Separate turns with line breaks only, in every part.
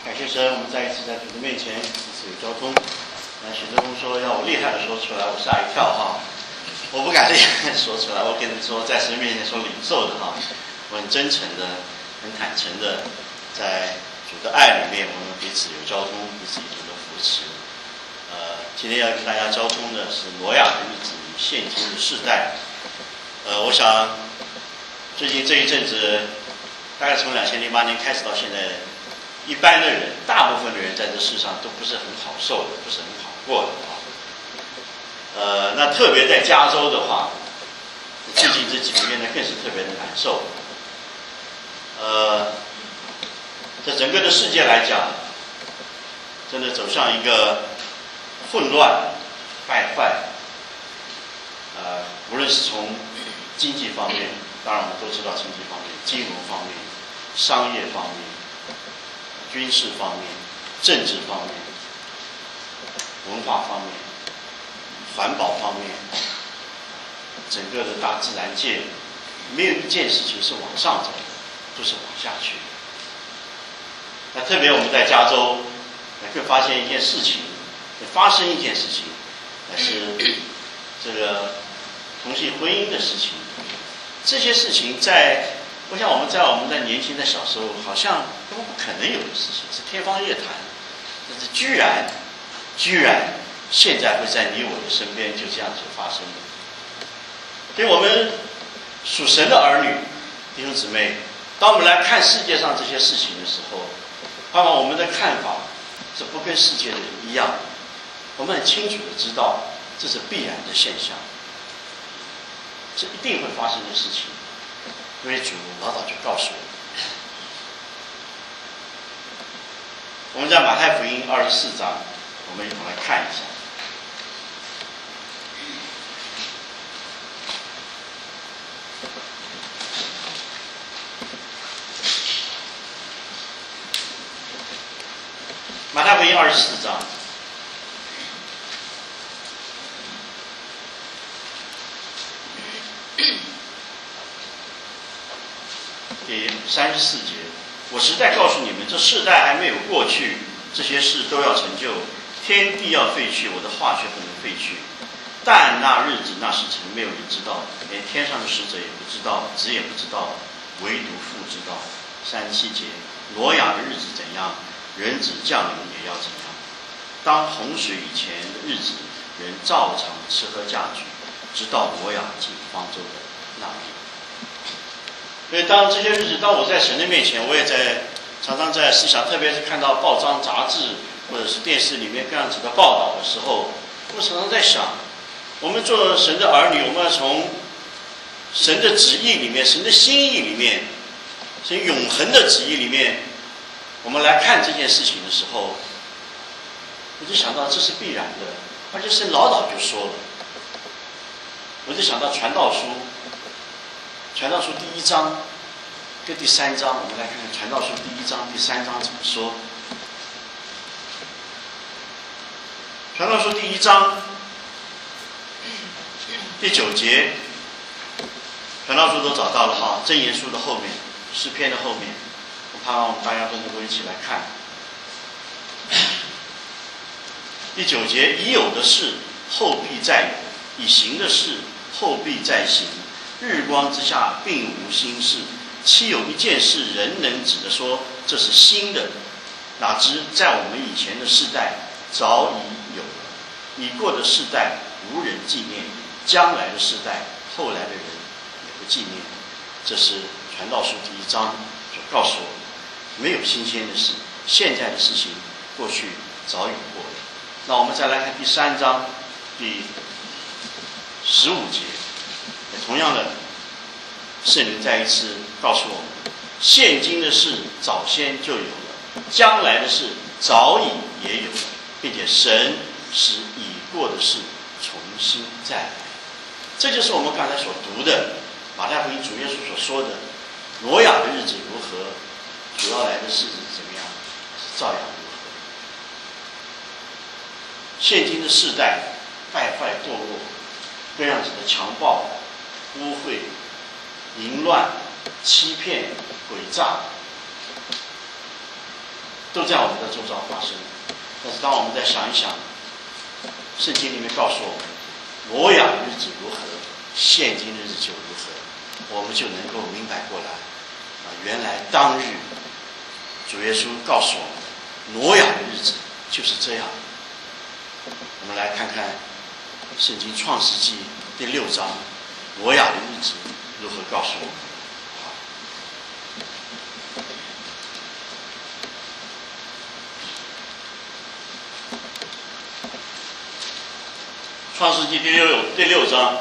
感谢神，我们再一次在主的面前彼此有交通。那许正峰说要我厉害的说出来，我吓一跳哈，我不敢厉害的说出来，我跟你说，在神面前说领受的哈，我很真诚的、很坦诚的，在主的爱里面，我们彼此有交通，彼此有主的扶持。今天要跟大家交通的是挪亚的日子与现今的世代。我想最近这一阵子，大概从2008年开始到现在，一般的人，大部分的人在这世上都不是很好受的，不是很好过的啊。那特别在加州的话，最近这几个月呢，更是特别的难受。在整个的世界来讲，真的走向一个混乱、败坏。无论是从经济方面，当然我们都知道经济方面、金融方面、商业方面、军事方面、政治方面、文化方面、环保方面，整个的大自然界没有一件事情是往上走的，都是往下去的。那特别我们在加州，会发现一件事情，会发生一件事情，是这个同性婚姻的事情。这些事情我想我们在年轻的小时候，好像根本不可能有的事情，是天方夜谭。但是居然现在会在你我的身边就这样子发生的。对我们属神的儿女弟兄姊妹，当我们来看世界上这些事情的时候，往往我们的看法是不跟世界的人一样。我们很清楚的知道这是必然的现象，这一定会发生的事情，因为主老早就告诉我们。我们在马太福音24章，我们一同来看一下。马太福音24章第34节，我实在告诉你们，这世代还没有过去，这些事都要成就。天地要废去，我的话却不能废去。但那日子那时辰，没有人知道，连天上的使者也不知道，子也不知道，唯独父知道。37节，挪亚的日子怎样，人子降临也要怎样。当洪水以前的日子，人照常吃喝嫁娶，直到挪亚进方舟的那日。所以当这些日子，当我在神的面前，我也常常在思想，特别是看到报章杂志或者是电视里面各样子的报道的时候，我常常在想，我们做神的儿女，我们要从神的旨意里面、神的心意里面、神永恒的旨意里面，我们来看这件事情的时候，我就想到这是必然的，而且神老早就说了。我就想到传道书第1章跟第3章，我们来看看传道书第1章、第3章怎么说。传道书第1章第9节，传道书都找到了哈，箴言书的后面，诗篇的后面，我盼望我们大家都能够一起来看。第9节，已有的事后必再有，已行的事后必再行。日光之下并无新事，岂有一件事人能指着说这是新的？哪知在我们以前的世代早已有了，已过的世代无人纪念，将来的世代后来的人也不纪念。这是传道书第1章所告诉我们，没有新鲜的事，现在的事情过去早已过了。那我们再来看第3章第15节，同样的，圣灵再一次告诉我们，现今的事早先就有了，将来的事早已也有了，并且神使已过的事重新再来。这就是我们刚才所读的马太福音主耶稣所说的，挪亚的日子如何，主要来的日子怎么样，是照样如何。现今的世代败坏堕落，各样子的强暴、污秽、淫乱、欺骗、诡诈， 都在我们的周遭发生。但是当我们再想一想，圣经里面告诉我们，挪亚的日子如何，现今的日子就如何，我们就能够明白过来。原来当日主耶稣告诉我们，挪亚的日子就是这样。我们来看看圣经创世纪第6章，挪亚的日子如何告诉我们。创世纪第六章，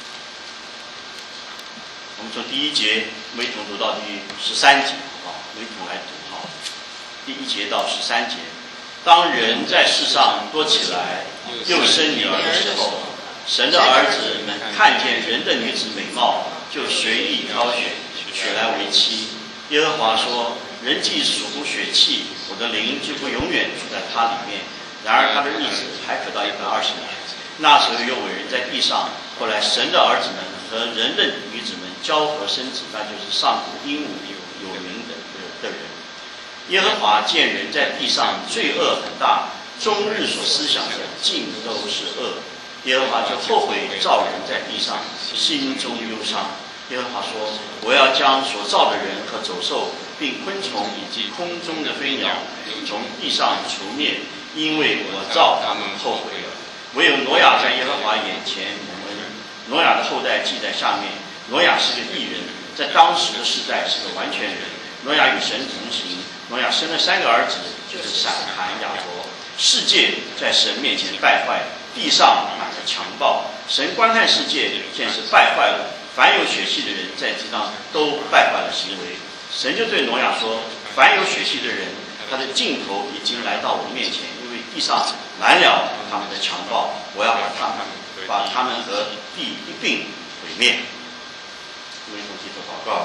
我们从第1节每统读到第13节，每统来读第1节到13节。当人在世上多起来，又生女儿的时候，神的儿子们看见人的女子美貌，就随意挑选，娶来为妻。耶和华说：人既属乎血气，我的灵就不永远住在他里面。然而他的日子还可到120年。那时候又有人在地上，后来神的儿子们和人的女子们交合生子，那就是上古英武有名的人。耶和华见人在地上罪恶很大，终日所思想的尽都是恶。耶和华就后悔造人在地上，心中忧伤。耶和华说：我要将所造的人和走兽，并昆虫以及空中的飞鸟从地上除灭，因为我造他们后悔了。唯有挪亚在耶和华眼前蒙恩。挪亚的后代记在下面。挪亚是个义人，在当时的世代是个完全人。挪亚与神同行。挪亚生了3个儿子，就是闪、含、亚伯。世界在神面前败坏，地上满了强暴。神观看世界，见是败坏了，凡有血气的人在地上都败坏了行为。神就对挪亚说：凡有血气的人，他的尽头已经来到我面前，因为地上满了他们的强暴，我要把他们和地一并毁灭。为主基督祷告。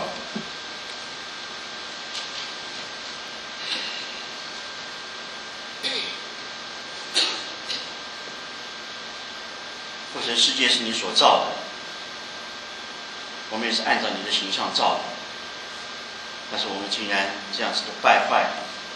父神，世界是你所造的，我们也是按照你的形象造的，但是我们竟然这样子的败坏，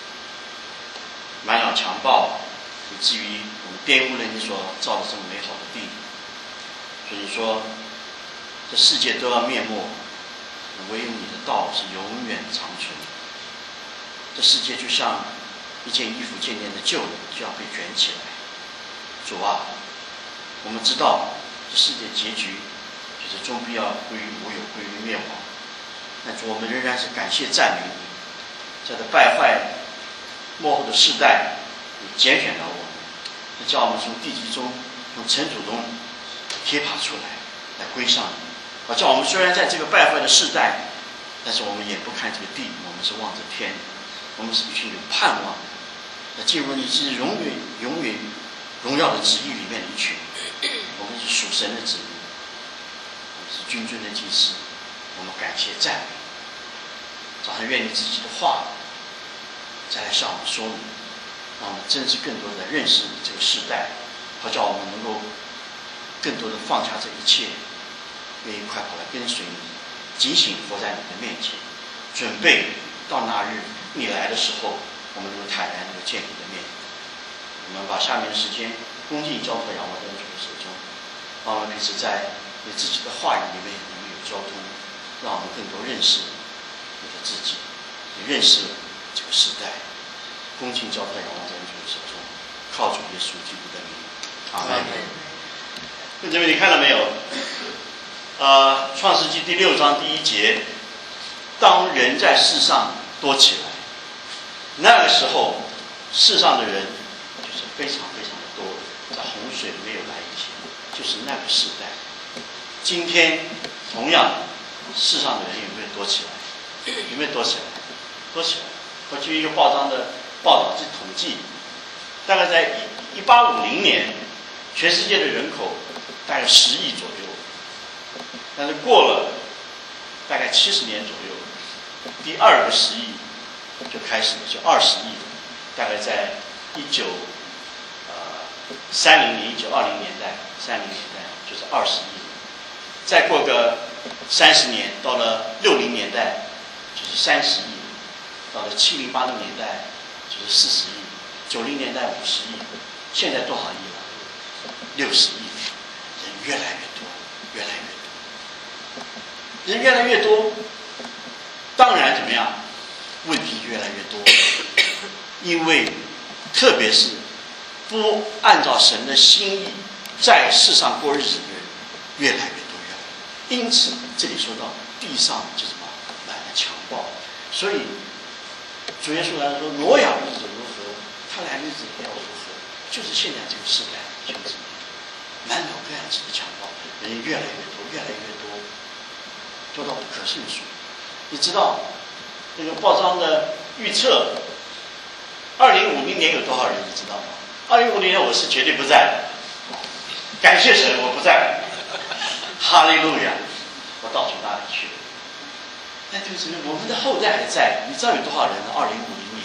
满了强暴，以至于我们玷污了你所造的这么美好的地。所以说这世界都要灭没，唯有你的道是永远长存。这世界就像一件衣服渐渐的旧了，就要被卷起来。主啊，我们知道这世界结局就是终必要归于无有，归于灭亡。但主，我们仍然是感谢赞美你，在这败坏末后的世代，你拣选了我们，叫我们从地级中、从尘土中贴爬出来，来归向你。叫我们虽然在这个败坏的世代，但是我们眼不看这个地，我们是望着天，我们是一群有盼望的，进入你是永远荣耀的旨意里面的一群。我们是属神的子民，我们是君尊的祭司，我们感谢赞美。早上愿你自己的话再来向我们说明，让我们真是更多的认识这个时代，好叫我们能够更多的放下这一切，愿意快跑来跟随你，警醒活在你的面前，准备到那日你来的时候，我们能够坦然地见你的面。我们把下面的时间恭敬交托仰望在主的手中，让我们彼此在你自己的话语里面能够有交通，让我们更多认识你的自己，也认识这个时代。恭敬交托仰望在主的手中，靠主耶稣基督的名，阿们。弟兄姊妹，你看了没有？创世纪第6章第1节，当人在世上多起来，那个时候世上的人就是非常非常的多，在洪水没有来以前，就是那个时代。今天同样世上的人有没有多起来？有没有多起来？多起来。我据一个报章的报道，这统计大概在1850年，全世界的人口大概10亿左右，但是过了大概70年左右，第2个10亿就开始了，就20亿，大概在1930年、1920年代、30年代就是20亿，再过个30年，到了60年代就是30亿，到了70、80年代就是 40亿，90年代50亿，现在多少亿了？60亿，人越来越多，越来越多，人越来越多，当然怎么样？问题越来越多，因为特别是不按照神的心意在世上过日子的人越来越多，因此这里说到地上就什么满了强暴，所以主耶稣来说挪亚日子如何，他来日子也要如何，就是现在这个时代就是满脑各样子的强暴，人越来越多，越来越多，多到不可胜数。你知道那个报章的预测，2050年有多少人？你知道吗？2050年我是绝对不在，感谢神，我不在。哈利路亚！我到主那里去了。那就是我们的后代还在，你知道有多少人呢？2050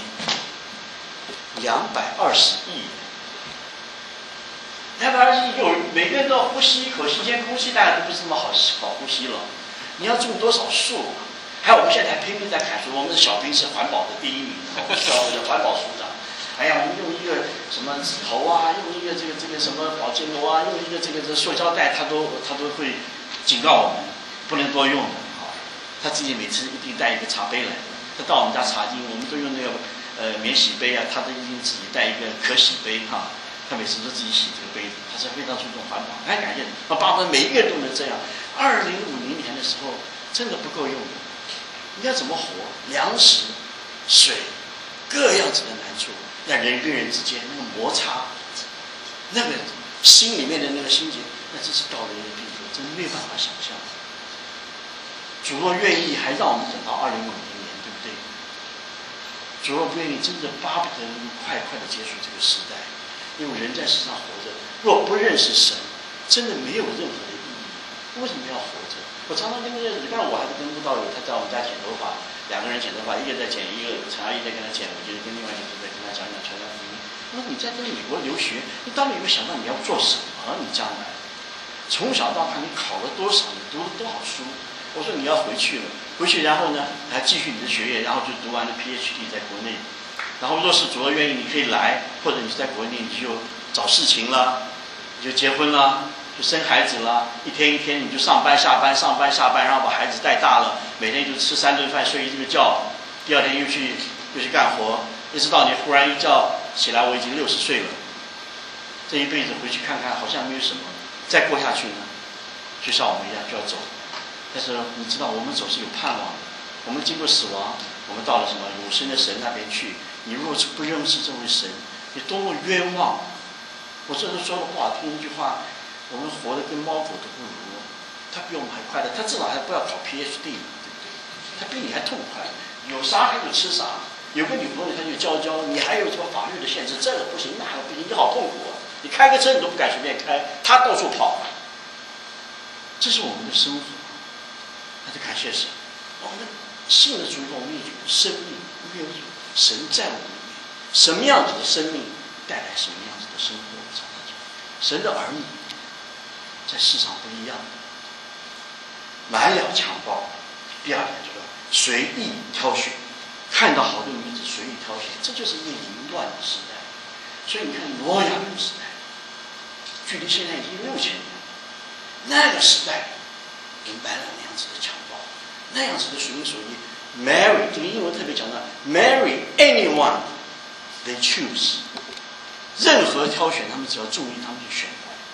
年，220亿。220亿，有每个人都要呼吸一口新鲜空气，大家都不是那么好呼吸了。你要种多少树啊？还有我们现在还拼命在砍树，我们的小兵是环保的第1名，我们的环保署长。哎呀，我们用一个什么纸头啊，用一个这个什么保鲜膜啊，用一个这个塑胶袋，他都会警告我们不能多用的啊。他自己每次一定带一个茶杯来，他到我们家茶经，我们都用那个免洗杯啊，他都一定自己带一个可洗杯哈。他每次都自己洗这个杯子，他是非常注重环保，很感谢他，巴不得每一个人都能这样。2050年的时候真的不够用的。你要怎么活？粮食、水，各样子的难处，那人跟人之间那个摩擦，那个心里面的那个心结，那真是到了一个地步，真的没有办法想象。主若愿意，还让我们等到2050年，对不对？主若不愿意，真的巴不得快快的结束这个时代，因为人在世上活着，若不认识神，真的没有任何的意义。为什么要活着？我常常跟那个，你看我还是跟布道友，他在我们家剪头发，2个人剪头发，一个在剪，一个陈阿姨在跟他剪，我就跟另外一个在跟他讲传福音。我说你在美国留学，你当然有没有想到你要做什么？你将来从小到大你考了多少？你读了多少书？我说你要回去了，回去然后呢还继续你的学业，然后就读完了 PhD 在国内。然后若是主要愿意，你可以来，或者你在国内你就找事情了，你就结婚了。就生孩子了，一天一天你就上班下班，上班下班，然后把孩子带大了，每天就吃3顿饭，睡1个觉，第2天又去干活，一直到你忽然一觉起来，我已经60岁了，这一辈子回去看看好像没有什么，再过下去呢，就像我们一样就要走。但是你知道我们走是有盼望的，我们经过死亡，我们到了什么永生的神那边去。你若是不认识这位神，你多么冤枉！我这是说的不好听一句话。我们活得跟猫狗都不如，他比我们还快乐，他至少还不要考 PhD， 对不对？他比你还痛快，有啥他就吃啥，有个女朋友他就交，你还有什么法律的限制，这个不行那个不行，你好痛苦啊！你开个车你都不敢随便开，他到处跑，这是我们的生活。那就感谢神，我们信了主以后，我们有生命，我们有神在我们里面，什么样子的生命带来什么样子的生活。神的儿女在世上不一样，满了强暴。第2点就是随意挑选，看到好的女子随意挑选，这就是一个淫乱的时代。所以你看挪亚那个时代，距离现在已经6000年，那个时代人满了那样子的强暴，那样子的随心所欲。Marry 这个英文特别讲到 ，marry anyone they choose。任何挑选，他们只要注意，他们就选。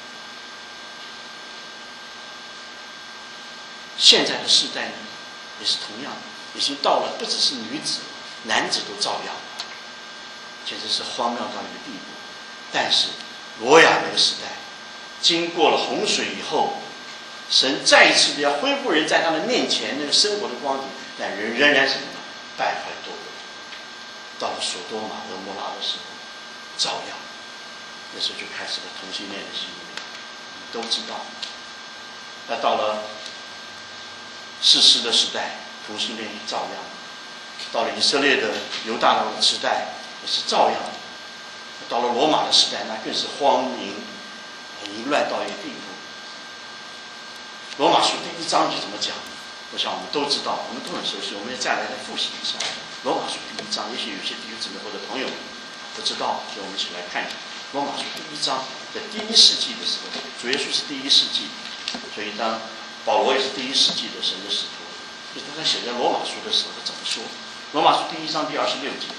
现在的世代呢，也是同样的，已经到了不只是女子，男子都照样，简直是荒谬到一个地步。但是挪亚那个时代，经过了洪水以后，神再一次的要恢复人在他们面前那个生活的光景，但人仍然是败坏堕落。到了所多玛和摩拉的时候，照样。那时候就开始了同性恋的行为，你都知道。那到了士师的时代，同性恋也照样；到了以色列的犹大的时代，也是照样；到了罗马的时代，那更是荒淫、淫乱到一个地步。罗马书第1章就怎么讲？我想我们都知道，我们都很熟悉，我们也再来复习一下。罗马书第1章，也许有些弟兄姊妹或者朋友不知道，所以我们一起来看罗马书第1章，在第1世纪的时候，主耶稣是第1世纪，所以当保罗也是第1世纪的神的使徒，所以他在写在罗马书的时候怎么说？罗马书第1章第26节。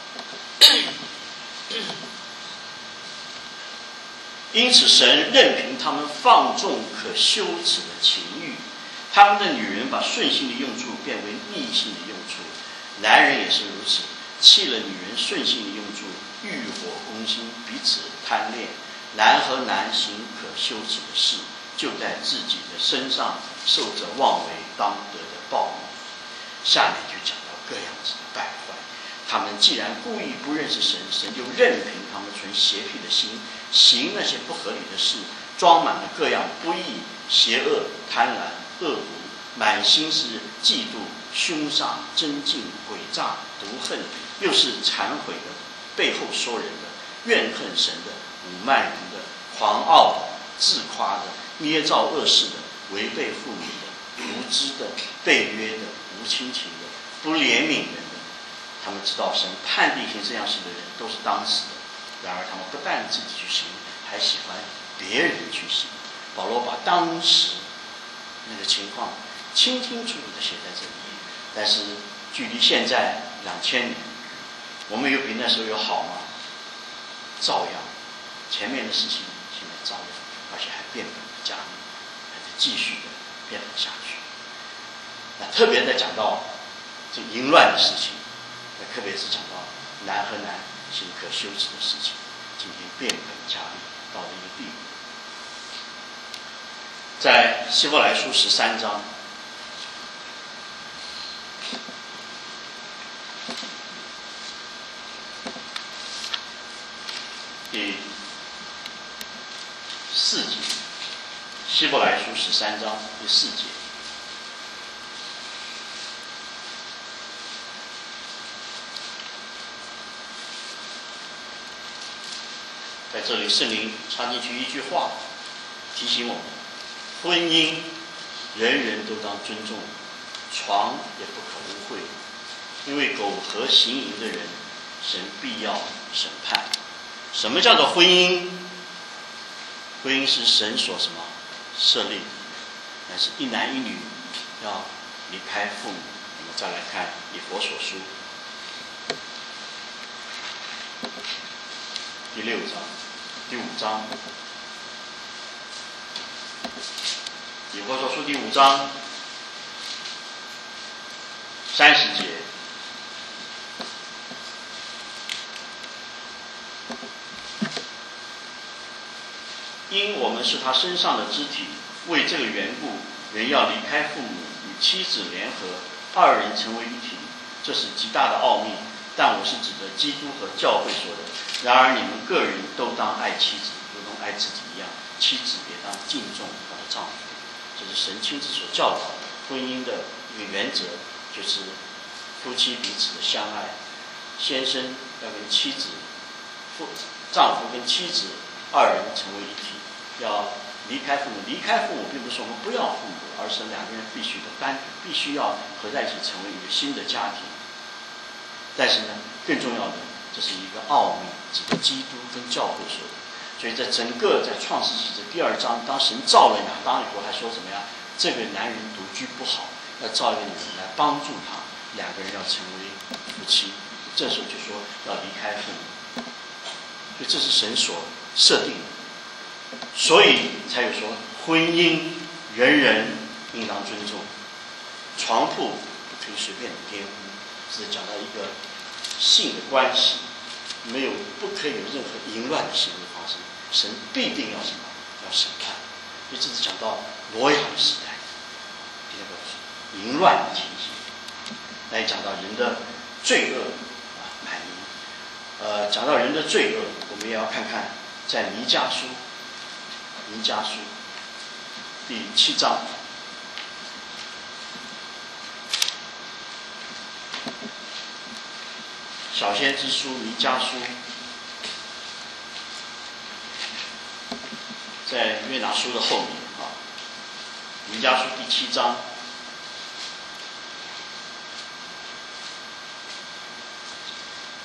因此，神任凭他们放纵可羞耻的情欲，他们的女人把顺性的用处变为逆性的用处，男人也是如此，弃了女人顺性的用处，欲火攻心，彼此贪恋。男和男行可羞耻的事，就在自己的身上受着妄为当得的报应。下面就讲到各样子的败坏。他们既然故意不认识神，神就任凭他们存邪僻的心，行那些不合理的事，装满了各样不义、邪恶、贪婪、恶毒，满心是嫉妒、凶杀、争竞、诡诈、毒恨，又是忏悔的，背后说人的，怨恨神的，辱骂人的，狂傲的，自夸的，捏造恶事的，违背父母的，无知的，背约的，无亲情的，不怜悯人的。他们知道神判定行这样事的人都是当死的，然而他们不但自己去行，还喜欢别人去行。保罗把当时那个情况清清楚楚地写在这里，但是距离现在2000年，我们有比那时候有好吗？照样，前面的事情现在照样，而且还变本加厉，还在继续的变本下去。那特别在讲到这淫乱的事情，特别是讲到男和男行可羞耻的事情，今天变本加厉到了一个地步。在希伯来书13章第4节，希伯来书13章第4节。在这里，圣灵插进去一句话，提醒我们：婚姻人人都当尊重，床也不可污秽，因为苟合行淫的人，神必要审判。什么叫做婚姻？婚姻是神所什么设立的，但是一男一女要离开父母。我们再来看以弗所书第6章。第5章，以弗所书第5章30节，因我们是他身上的肢体，为这个缘故，人要离开父母，与妻子联合，二人成为一体，这是极大的奥秘。但我是指着基督和教会说的。然而你们个人都当爱妻子，如同爱自己一样，妻子也当敬重她的丈夫。这是神亲自所教导的婚姻的一个原则，就是夫妻彼此的相爱。先生要跟妻子，丈夫跟妻子二人成为一体，要离开父母。离开父母并不是我们不要父母，而是两个人必须要合在一起，成为一个新的家庭。但是呢，更重要的，这是一个奥秘，指的基督跟教会说的。所以在整个在创世纪这第2章，当神造了亚当以后，还说怎么样？这个男人独居不好，要造一个女人来帮助他，两个人要成为夫妻。这时候就说要离开父母，所以这是神所设定的，所以才有说婚姻人人应当尊重，床铺不可以随便的玷污。是讲到一个性的关系，不可以有任何淫乱的行为发生，神必定要什么？要审判。所以这是讲到挪亚的时代，第二个淫乱的情形，那也讲到人的罪恶满盈。讲到人的罪恶，我们也要看看在弥迦书第7章。小先知书弥迦书，在约拿书的后面弥迦书第7章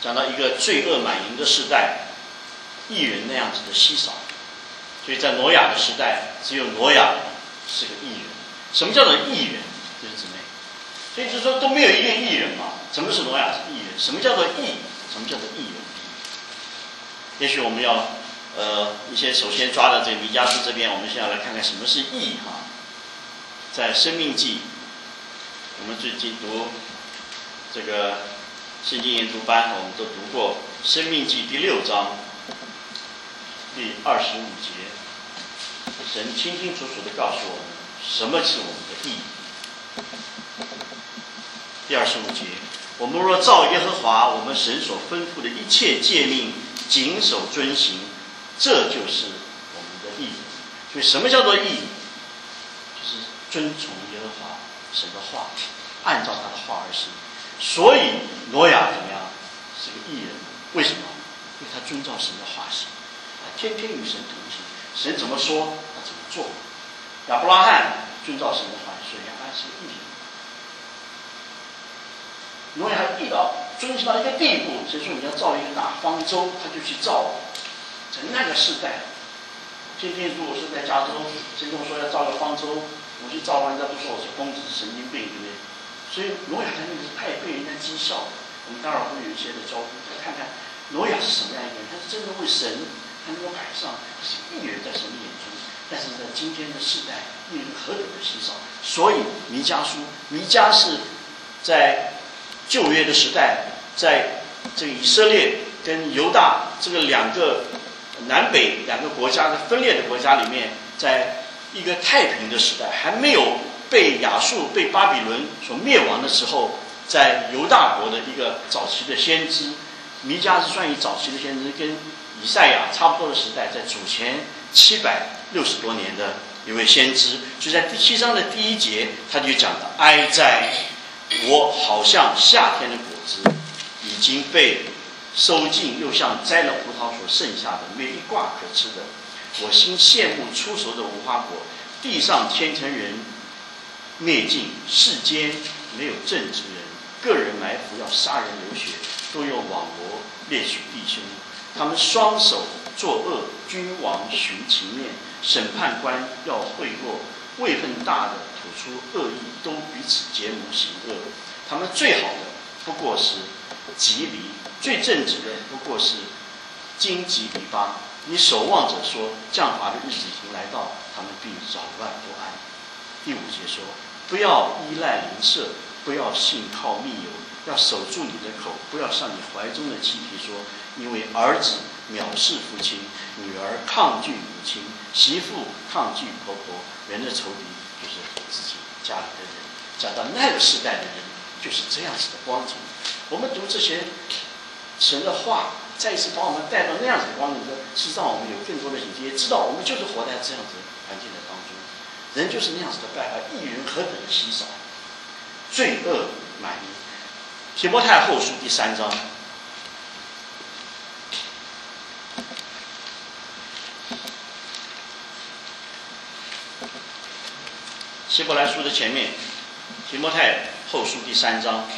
讲到一个罪恶满盈的时代，义人那样子的稀少，所以在挪亚的时代，只有挪亚是个义人。什么叫做义人？弟兄姊妹，所以就是说都没有一个义人嘛。什么是挪亚是义人？什么叫做义？什么叫做义人？也许我们要一些首先抓到这个弥迦书这边，我们先要来看看什么是义哈。在申命记，我们最近读这个圣经研读班，我们都读过申命记第6章第25节，神清清楚楚地告诉我们什么是我们的义。第25节，我们若照耶和华我们神所吩咐的一切诫命谨守遵行，这就是我们的义。所以什么叫做义？就是遵从耶和华神的话，按照他的话而行。所以挪亚怎么样？是个义人。为什么？因为他遵照神的话行，他天天与神同行，神怎么说他怎么做。亚伯拉罕遵照神的话，所以亚伯拉罕是个义人。挪亚遇到遵行到一个地步，神说你要造一个大方舟，他就去造。在那个时代，今天如果是在加州，神跟我说要造个方舟，我去造完，人家都说我是疯子、神经病，对不对？所以挪亚在那个是太被人家讥笑的。我们当然会有一些的交通，再看看挪亚是什么样一个人，他是真的为神，他能够摆上，他是义人在神的眼中。但是在今天的世代，义人何等的稀少。所以弥迦书，弥迦是在旧约的时代，在这个以色列跟犹大这个两个南北两个国家的分裂的国家里面，在一个太平的时代，还没有被亚述、被巴比伦所灭亡的时候，在犹大国的一个早期的先知，弥迦是算于早期的先知，跟以赛亚差不多的时代，在主前760多年的一位先知。就在第7章的第1节，他就讲了：哀哉，我好像夏天的果子，已经被收尽，又像摘了葡萄所剩下的，没一挂可吃的。我心羡慕出熟的无花果，地上天成人灭尽，世间没有正直人，个人埋伏要杀人流血，都用网罗猎取弟兄。他们双手作恶，君王寻其面，审判官要贿赂，位分大的吐出恶意，都彼此结盟行恶。他们最好的不过是吉离，最正直的不过是荆棘篱笆。你守望者说，降罚的日子已经来到，他们必扰乱不安。第5节说，不要依赖邻舍，不要信靠密友，要守住你的口，不要向你怀中的妻提说，因为儿子藐视父亲，女儿抗拒母亲，媳妇抗拒婆婆，人的仇敌就是自己家里的人。讲到那个时代的人，就是这样子的光景。我们读这些神的话，再一次把我们带到那样子的光景中，是让我们有更多的警惕，也知道我们就是活在这样子的环境的当中。人就是那样子的败坏，义人何等的稀少，罪恶满盈。提摩太后书第3章，希伯来书的前面，提摩太后书第3章，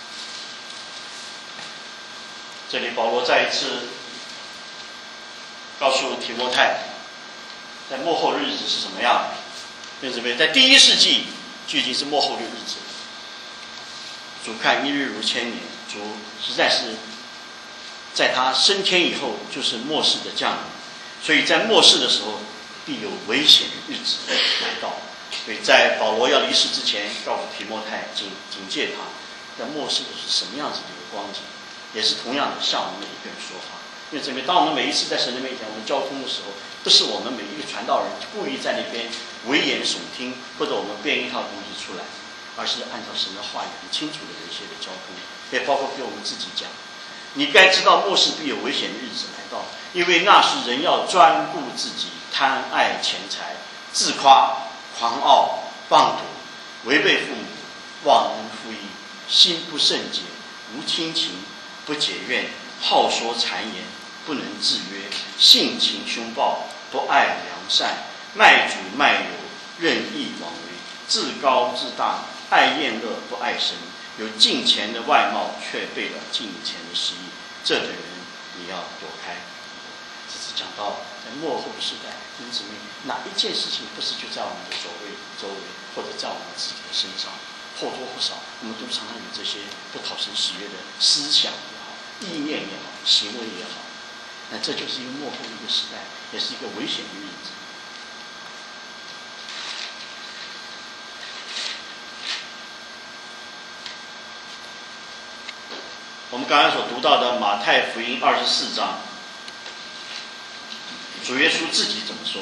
这里保罗再一次告诉提摩太，在末后日子是什么样。弟兄姊妹，在第1世纪就已经是末后的日子。主看1日如1000年，主实在是在他升天以后，就是末世的降临。所以在末世的时候，必有危险的日子来到。所以在保罗要离世之前，告诉提摩太警戒他，在末世的是什么样子的一个光景，也是同样的向我们每一个人说话。因为这边，当我们每一次在神的面前我们交通的时候，不是我们每一个传道人故意在那边危言耸听，或者我们编一套东西出来，而是按照神的话语很清楚的一些的交通，也包括给我们自己讲。你该知道末世必有危险的日子来到，因为那时人要专顾自己，贪爱钱财，自夸，狂傲，妄赌，违背父母，忘恩负义，心不圣洁，无亲情，不解怨，好说谗言，不能制约，性情凶暴，不爱良善，卖主卖友，任意妄为，自高自大，爱厌乐，不爱神，有敬虔的外貌，却背了敬虔的实意。 这等人你要躲开。这是讲到在末后的时代，弟兄姊妹，哪一件事情不是就在我们的周围，或者在我们自己的身上，或多或少，我们都常常有这些不讨神喜悦的思想也好、意念也好、行为也好。那这就是一个末后的一个时代，也是一个危险的日子。我们刚才所读到的马太福音24章，主耶稣自己怎么说？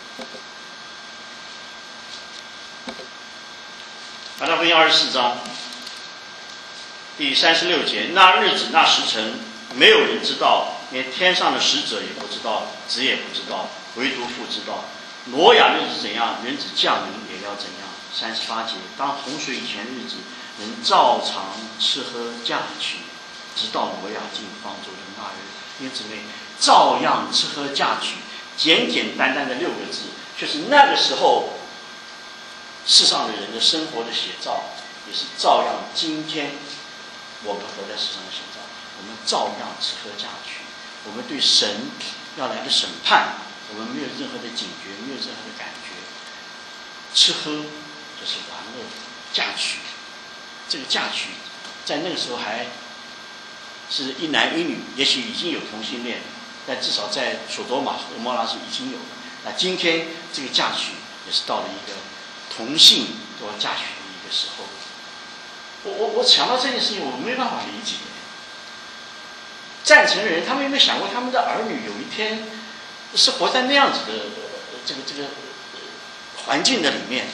马太福音24章第36节，那日子那时辰，没有人知道，连天上的使者也不知道，子也不知道，唯独父知道。挪亚日子怎样，人子降临也要怎样。38节，当洪水以前的日子，人照常吃喝嫁娶，直到挪亚进方舟的那日。因此呢，照样吃喝嫁娶，简简单单的6个字，就是那个时候世上的人的生活的写照，也是照样今天我们活在世上的写照。我们照样吃喝嫁娶，我们对神要来的审判，我们没有任何的警觉，没有任何的感觉。吃喝就是玩乐，嫁娶，这个嫁娶在那个时候还是一男一女，也许已经有同性恋，但至少在所多玛、蛾摩拉是已经有了。那今天这个嫁娶也是到了一个同性都要嫁娶的一个时候。我想到这件事情，我没办法理解。赞成的人，他们有没有想过，他们的儿女有一天是活在那样子的这个环境的里面？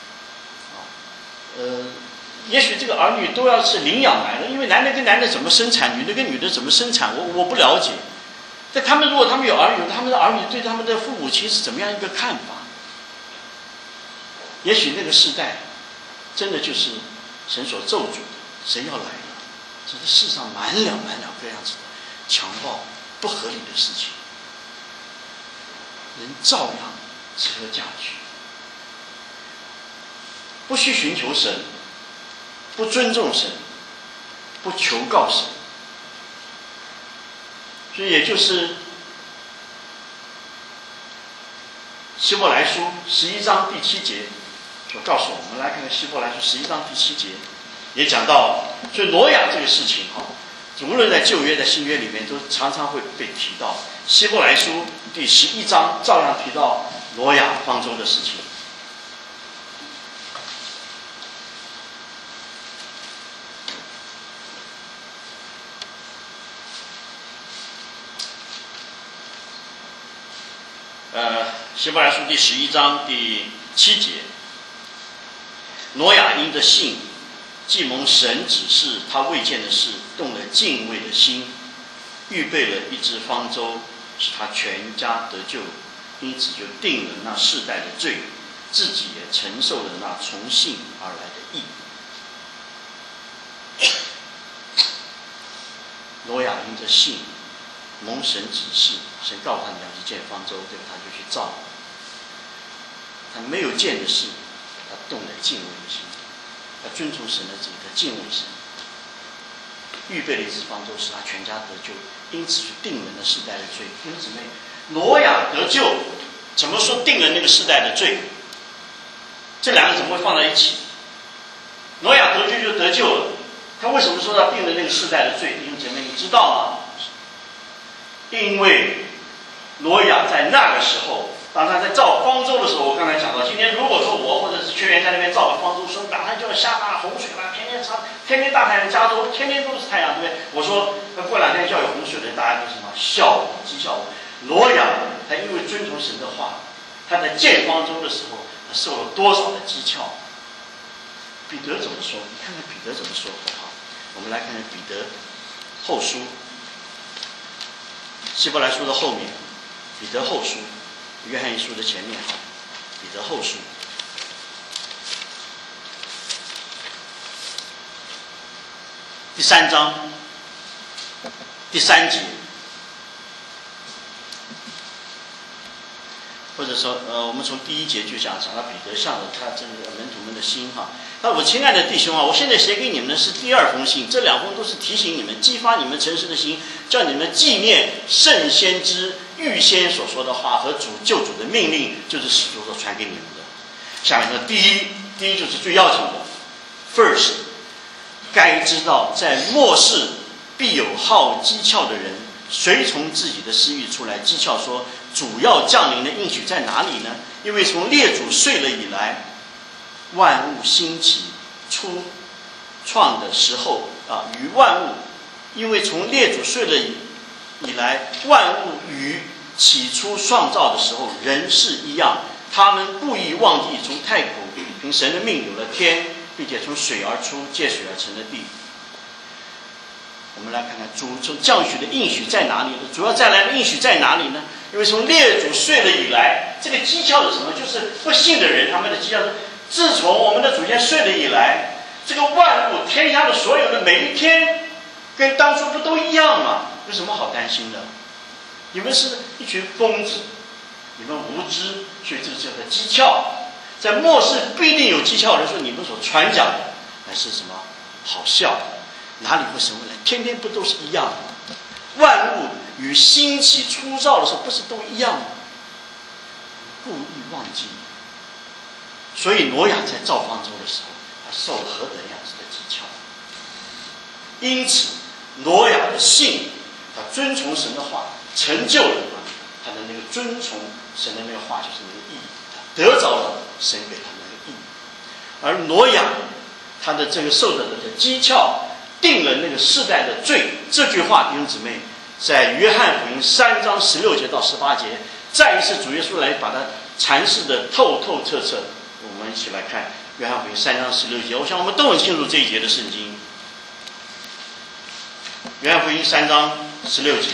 也许这个儿女都要是领养来的，因为男的跟男的怎么生产，女的跟女的怎么生产，我不了解。但他们如果他们有儿女，他们的儿女对他们的父母亲是怎么样一个看法？也许那个时代真的就是神所咒诅的，神要来了，这个世上满了各样子的强暴、不合理的事情，人照样吃喝嫁娶，不去寻求神，不尊重神，不求告神。所以也就是希伯来书11章第7节所告诉我们，来看看希伯来书11章第7节，也讲到，所以挪亚这个事情无论在旧约在新约里面都常常会被提到。希伯来书第11章照样提到挪亚方舟的事情。希伯来书第11章第7节，挪亚因着信，既蒙神指示他未见的事，动了敬畏的心，预备了一只方舟，使他全家得救，因此就定了那世代的罪，自己也承受了那从信而来的义。挪亚因着信，蒙神指示，神告诉他你要去建方舟，对吧？他就去造。他没有见的事，他动了敬畏的心，他遵从神的旨意，他敬畏神，预备了一只方舟，使他全家得救，因此就定了那世代的罪。弟兄姊妹，挪亚得救，怎么说定了那个世代的罪？这两个怎么会放在一起？挪亚得救就得救了，他为什么说他定了那个世代的罪？弟兄姐妹，你知道吗？因为挪亚在那个时候，当他在造方舟的时候，我刚才讲到，今天如果说我或者是学员在那边造个方舟，说马上就要下大洪水了，天天大太阳，加州天天都是太阳，对不对？我说那过两天就要有洪水了，大家都什么笑我，讥笑我。挪亚他因为遵从神的话，他在建方舟的时候，他受了多少的讥诮？彼得怎么说？你看看彼得怎么说好不好？我们来看看彼得后书，希伯来书的后面，彼得后书，约翰一书的前面，彼得后书第3章第3节，或者说我们从第1节就讲到彼得向着他这个门徒们的心那我亲爱的弟兄啊，我现在写给你们的是第2封信，这2封都是提醒你们，激发你们诚实的心，叫你们纪念圣先知预先所说的话和救主的命令，就是使徒所传给你们的。下面说，第一就是最要紧的 ，first， 该知道在末世必有好讥诮的人，随从自己的私欲出来讥诮说，主要降临的应许在哪里呢？因为从列祖睡了以来，万物兴起初创的时候与万物，因为从列祖睡了以来，万物与起初创造的时候人是一样，他们故意忘记从太古凭神的命有了天，并且从水而出，借水而成的地。我们来看看主从降许的应许在哪里呢？主要再来的应许在哪里呢？因为从列祖睡了以来，这个讥诮是什么？就是不信的人，他们的讥诮是，自从我们的祖先睡了以来，这个万物天下的所有的每一天，跟当初不都一样吗？有什么好担心的？你们是一群疯子，你们无知，所以这个叫做讥诮。在末世必定有讥诮人说，你们所传讲的还是什么好笑？哪里会神会来？天天不都是一样的？万物与兴起初造的时候不是都一样吗？故意忘记。所以挪亚在造方舟的时候，他受了何等样子的讥诮。因此挪亚的信，他遵从神的话，成就了他的那个遵从神的那个话，就是那个意义，他得着了神给他那个意义。而挪亚他的这个受的讥诮，定了那个世代的罪。这句话弟兄姊妹，在约翰福音3章16节到18节，再一次主耶稣来把它阐释的透透彻彻。我们一起来看约翰福音3章16节，我想我们都很清楚这一节的圣经。约翰福音3章16节，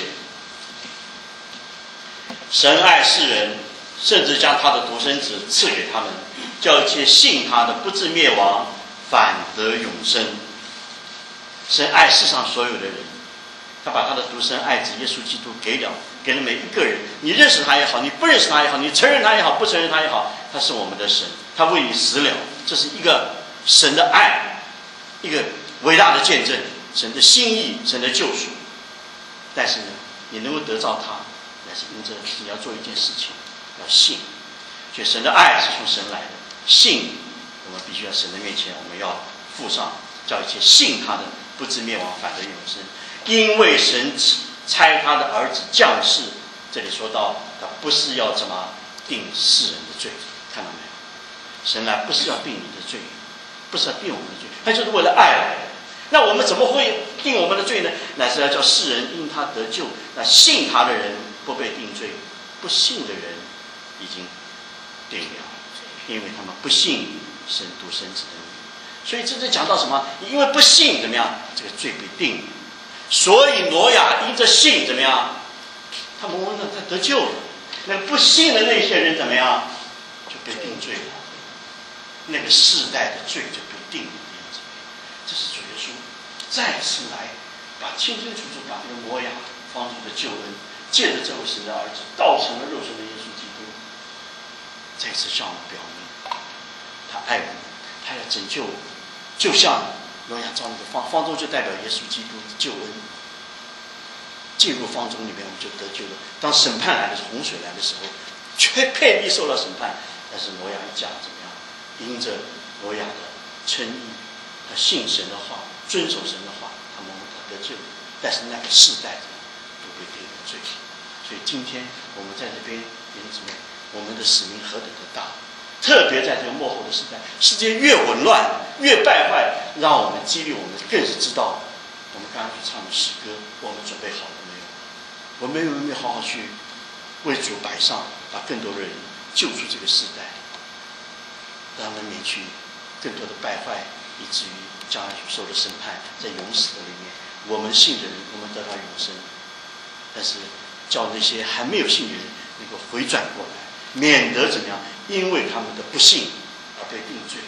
神爱世人，甚至将他的独生子赐给他们，叫一切信他的不至灭亡，反得永生。神爱世上所有的人，他把他的独生爱子耶稣基督给了每一个人。你认识他也好，你不认识他也好，你承认他也好，不承认他也好，他是我们的神，他为你死了。这是一个神的爱，一个伟大的见证，神的心意，神的救赎。但是呢，你能够得到他，乃是因着你要做一件事情，要信。所以神的爱是从神来的，信我们必须在神的面前，我们要附上，叫一切信他的不至灭亡，反得永生。因为神差他的儿子降世，这里说到他不是要怎么定世人的罪，看到没有？神来不是要定你的罪，不是要定我们的罪，他就是为了爱来的。那我们怎么会定我们的罪呢？乃是要叫世人因他得救。那信他的人不被定罪，不信的人已经定了，因为他们不信神独生子的名。所以这就讲到什么？因为不信怎么样？这个罪被定了。所以挪亚因着信怎么样？他蒙恩了，他得救了。那不信的那些人怎么样？就被定罪了。那个世代的罪就被定了。这是主耶稣再次来把清清楚楚把这个挪亚方舟的救恩，借着这位神的儿子，道成了肉身的耶稣基督，再次向我们表明他爱我们，他要拯救我们。就像挪亚造那个方舟，就代表耶稣基督的救恩。进入方舟里面，我们就得救了。当审判来的时候，洪水来的时候，却遍地受到审判。但是挪亚一家怎么样？因着挪亚的称义，他信神的话，遵守神的话，他得救了。但是那个世代都被定了罪。所以今天我们在这边，弟兄姊妹，我们的使命何等的大！特别在这个末后的时代，世界越混乱越败坏，让我们激励我们更是知道，我们刚刚去唱的诗歌，我们准备好了没有？我们有没有好好去为主摆上，把更多的人救出这个时代，让他们免去更多的败坏，以至于将来受的审判，在永死的里面，我们信的人，我们得到永生。但是叫那些还没有信的人能够回转过来，免得怎么样？因为他们的不信而被定罪。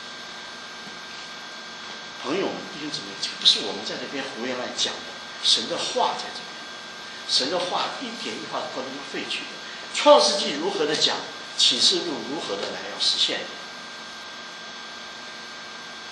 朋友们，弟兄姊妹，这个不是我们在这边胡言乱讲的，神的话在这边，神的话一点一画不能废去的。创世纪如何的讲，启示录如何的来要实现的。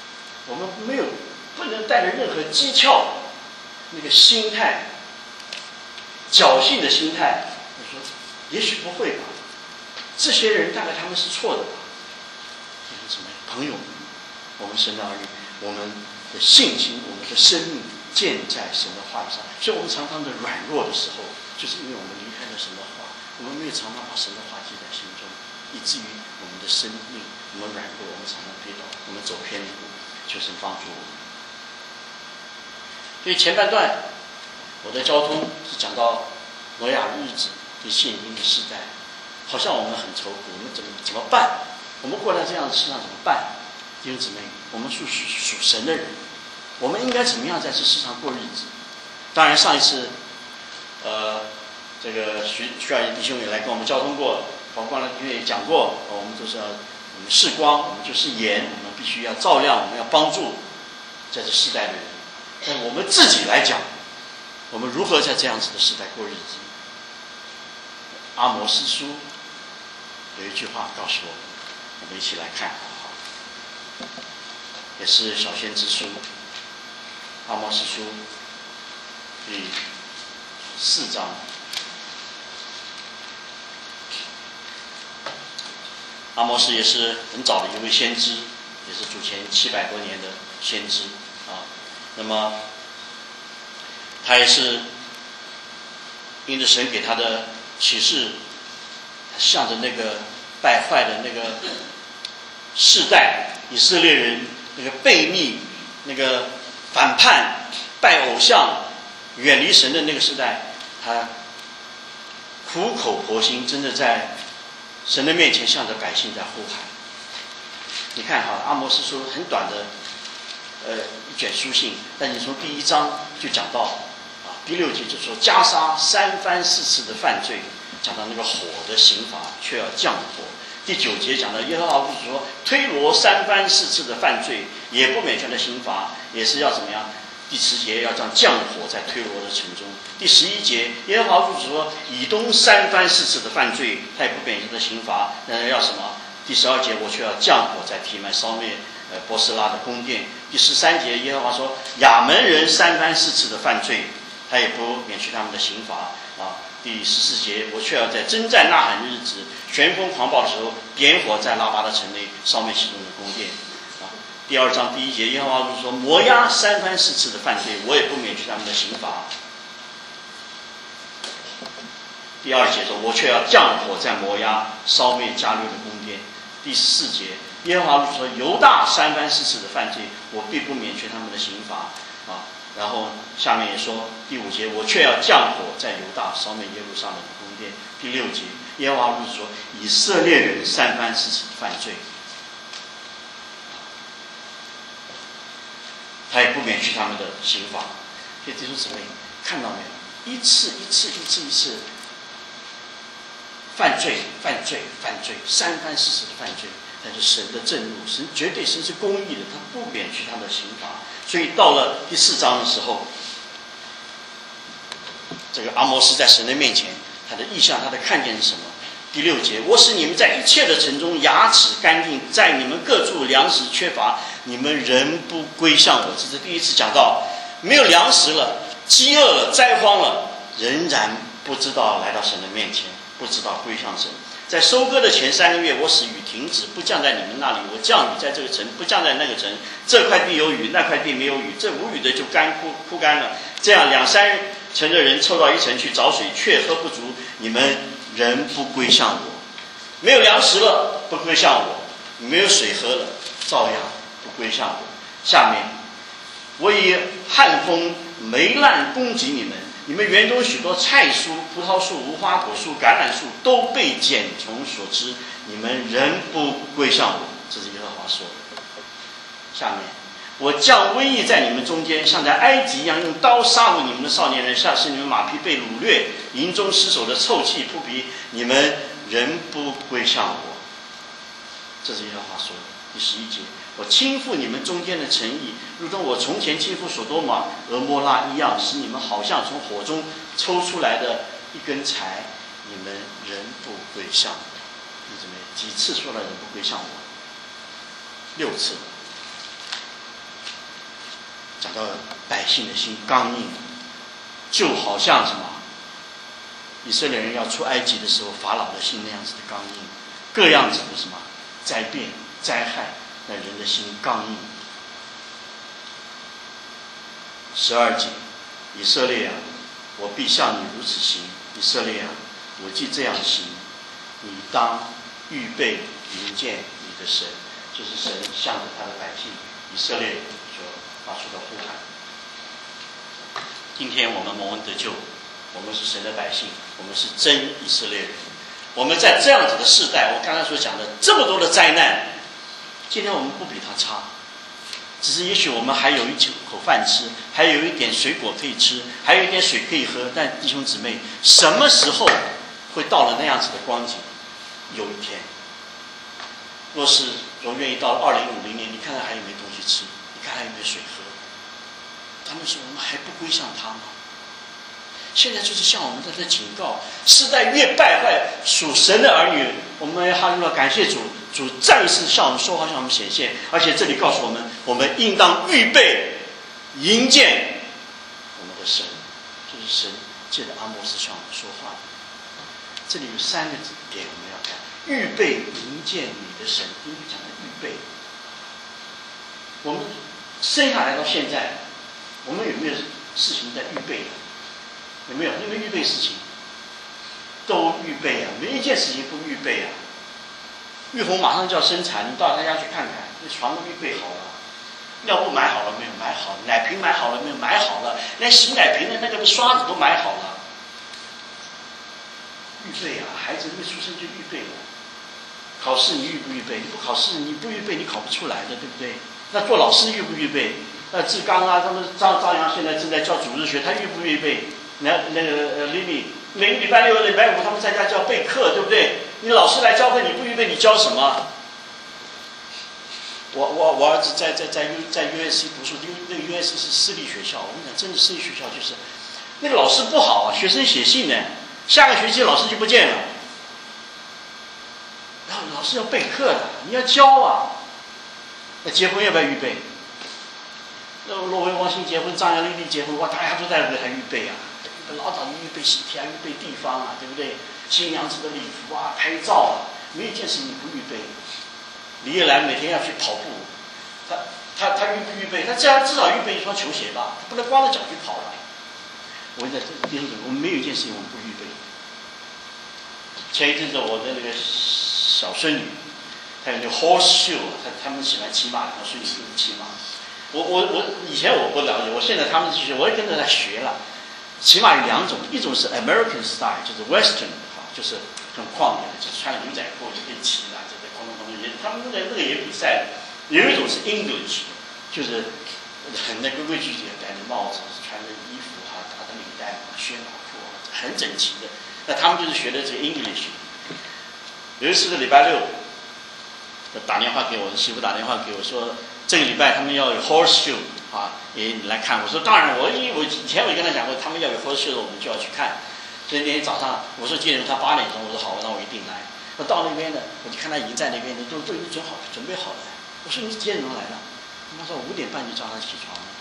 我们不能带着任何讥诮那个心态、侥幸的心态。我说，也许不会吧，这些人大概他们是错的吧。弟兄姊妹、朋友们，我们神的儿女，我们的信心、我们的生命建在神的话语上。所以我们常常的软弱的时候，就是因为我们离开了神的话，我们没有常常把神的话记在心中，以至于我们的生命，我们软弱，我们常常跌倒，我们走偏路，求神帮助我们。所以前半段我的交通是讲到挪亚日子对现今的时代，好像我们很愁苦，我们怎么办？我们过在这样的世上怎么办？弟兄姊妹，我们属神的人，我们应该怎么样在这世上过日子？当然上一次这个徐爱弟兄也来跟我们交通过，包括呢因为也讲过，我们就是要我们是光，我们就是盐，我们必须要照亮，我们要帮助在这世代的人。但我们自己来讲，我们如何在这样子的时代过日子？阿摩司书有一句话告诉我们一起来看，也是小先知书，阿摩司书第4章。阿摩司也是很早的一位先知，也是主前700多年的先知啊。那么他也是因着神给他的启示，向着那个败坏的那个世代，以色列人那个悖逆、那个反叛、拜偶像、远离神的那个时代，他苦口婆心，真的在神的面前向着百姓在呼喊。你看哈，阿摩司书很短的一卷书信，但你从第1章就讲到第6节就说加沙3番4次的犯罪，讲到那个火的刑罚却要降火。第9节讲到耶和华如此说，推罗3番4次的犯罪也不免全的刑罚，也是要怎么样？第10节要这样降火在推罗的城中。第11节耶和华如此说，以东3番4次的犯罪，他也不免全的刑罚，但是要什么？第12节我却要降火在提曼烧灭波斯拉的宫殿。第13节耶和华说，亚门人3番4次的犯罪，他也不免去他们的刑罚啊。第14节我却要在征战呐喊日子，旋风狂暴的时候，点火在拉巴的城内烧灭其中的宫殿啊。第2章第1节耶和华说，摩押3番4次的犯罪，我也不免去他们的刑罚。第2节说，我却要降火在摩押，烧灭加略的宫殿。第14节耶和华说，犹大3番4次的犯罪，我必不免去他们的刑罚啊。然后下面也说第5节，我却要降火在犹大，烧灭耶路撒冷的宫殿。第6节耶和华说，以色列人3番4次的犯罪，他也不免去他们的刑罚。所以弟兄姊妹看到没有？一次犯罪，3番4次的犯罪，但是神的震怒，神是公义的，他不免去他们的刑罚。所以到了第4章的时候，这个阿摩司在神的面前，他的意象，他的看见是什么？第6节，我使你们在一切的城中牙齿干净，在你们各处粮食缺乏，你们仍不归向我。这是第一次讲到没有粮食了，饥饿了，灾荒了，仍然不知道来到神的面前，不知道归向神。在收割的前3个月，我使雨停止，不降在你们那里；我降雨在这个城，不降在那个城。这块地有雨，那块地没有雨，这无雨的就枯干了。这样2-3城的人凑到一城去找水，却喝不足，你们仍不归向我。没有粮食了，不归向我；没有水喝了，照样不归向我。下面，我以旱风、霉烂攻击你们。你们园中许多菜蔬、葡萄树、无花果树、橄榄树都被茧虫所吃，你们仍不归向我。这是耶和华说的。下面，我降瘟疫在你们中间，像在埃及一样，用刀杀戮你们的少年人，使你们马匹被掳掠，营中尸首的臭气扑鼻，你们仍不归向我。这是耶和华说的。第11节，我倾覆你们中间的诚意，如同我从前倾覆所多玛、俄摩拉一样，使你们好像从火中抽出来的一根柴，你们仍不归向我。你怎么几次说了人不归向我？6次。 讲到百姓的心刚硬，就好像什么？以色列人要出埃及的时候，法老的心那样子的刚硬，各样子的什么灾变、灾害，那人的心刚硬。12节，以色列啊，我必向你如此行；以色列啊，我既这样行，你当预备迎接你的神。这是神向着他的百姓以色列所发出的呼喊。今天我们蒙恩得救，我们是神的百姓，我们是真以色列人。我们在这样子的世代，我刚才所讲的这么多的灾难，今天我们不比他差，只是也许我们还有一口饭吃，还有一点水果可以吃，还有一点水可以喝。但弟兄姊妹，什么时候会到了那样子的光景？有一天，若是我愿意到了2050年，你看看还有没有东西吃，你看还有没有水喝。他们说我们还不归向他吗？现在就是向我们在警告，世代越败坏，属神的儿女，我们哈利路亚，感谢主，主再一次向我们说话，向我们显现。而且这里告诉我们，我们应当预备迎接我们的神。这是神借着阿摩斯向我们说话的。这里有3个点我们要看：预备迎接你的神。因为讲的预备，我们生下来到现在，我们有没有事情在预备的？有没有？因为预备事情都预备啊，没一件事情不预备啊。玉红马上就要生产，你到他家去看看，那床都预备好了，尿布买好了没有？买好了，奶瓶买好了没有？买好了，连洗奶瓶的那个刷子都买好了。预备啊，孩子没出生就预备了。考试你预不预备？你不考试，你不预备，你考不出来的，对不对？那做老师预不预备？志刚啊，他们张扬现在正在教主日学，他预不预备？那个丽丽，每个礼拜6、礼拜5他们在家教备课，对不对？你老师来教课，你不预备，你教什么？我儿子在 USC 读书，因为那个 USC 是私立学校，我跟你讲，真的私立学校就是那个老师不好啊，学生写信呢，下个学期老师就不见了，然后老师要备课的，你要教啊。那结婚要不要预备？那罗维、王兴结婚，张杨丽丽结婚，哇，大家都在为他预备啊。老早就预备喜帖啊，预备地方啊，对不对？新娘子的礼服啊，拍照啊，没有一件事情你不预备。李叶兰每天要去跑步，他预不预备？他至少预备一双球鞋吧，他不能光着脚去跑了。我跟你讲，我们没有一件事情我们不预备。前一阵子我的那个小孙女，她有那个 horseshoe， 他们喜欢骑马，然后孙女就是骑马。我以前我不了解，我现在他们去学，我也跟着他学了。起码有2种，一种是 American style， 就是 Western 哈，就是很旷野的，就是穿牛仔裤就可以骑啦，这个哐咚哐咚也，他们那个也比赛。有一种是 English， 就是很那个规矩的，戴着帽子，穿着衣服哈，打着领带，靴马裤，很整齐的。那他们就是学的这个 English。有一次是礼拜6，打电话给我媳妇打电话给我说，这个礼拜他们要有 horseshoe。啊，你来看，我说当然，因为我以前我就跟他讲过，他们要有horseshoe我们就要去看。所以那天早上我说几点钟？他8点钟，我说好，那我一定来。我到那边呢，我就看他已经在那边的，都已经准备好了。我说你几点钟来的？他说5点半就叫他起床了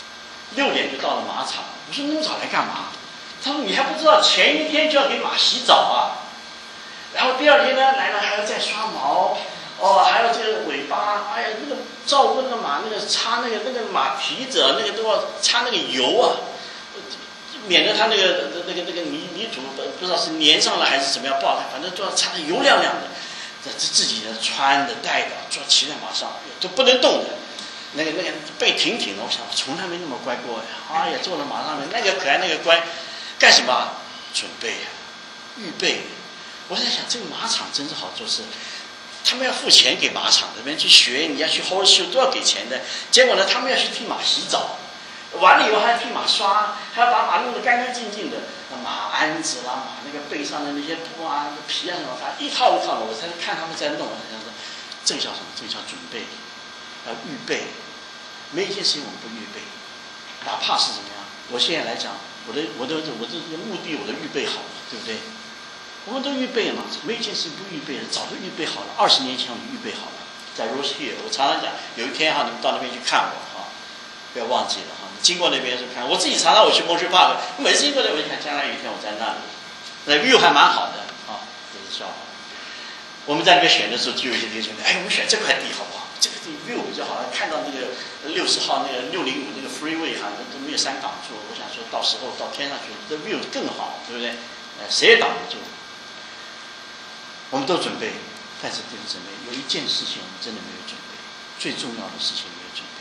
，6点就到了马场。我说那么早来干嘛？他说你还不知道前一天就要给马洗澡啊，然后第2天呢来了还要再刷毛。还有这个尾巴，哎呀，那个照顾那个马，那个擦那个马蹄子，那个都要擦那个油啊，免得它那个泥土不知道是粘上了还是怎么样，不好看，反正都要擦得油亮亮的。这自己的穿的戴的，坐骑在马上都不能动的，那个背挺挺的。我想我从来没那么乖过呀！哎呀，坐在马上面，那个可爱那个乖，干什么？准备呀，预备。我在想这个马场真是好做事。他们要付钱给马场那边去学，你要去 horseshoe 都要给钱的。结果呢，他们要去替马洗澡，完了以后还要替马刷，还要把马弄得干干净净的。那马鞍子啦，马那个背上的那些布啊、皮啊什么，反正一套一套的。我才看他们在弄，我才想说，这个叫什么？这个叫准备，要预备。没一件事情我们不预备，哪怕是怎么样。我现在来讲，我的目的我都预备好了，对不对？我们都预备嘛，没一件事不预备的，早就预备好了。20年前我就预备好了，在 Rose Hill， 我常常讲，有一天哈，你们到那边去看我哈， 不要忘记了哈。经过那边是看，我自己常常我去 Montreal Park，每次经过那我一看，将来有一天我在那里，那 view 还蛮好的啊，这是笑话。我们在那边选的时候，就有一些弟兄说：“哎，我们选这块地好不好？这个地 view 比较好，看到那个60号那个605那个 freeway 哈，都没有山挡住。我想说到时候到天上去，这 view 更好，对不对？谁也挡不住。我们都准备，但是弟兄姊妹，有一件事情我们真的没有准备，最重要的事情没有准备，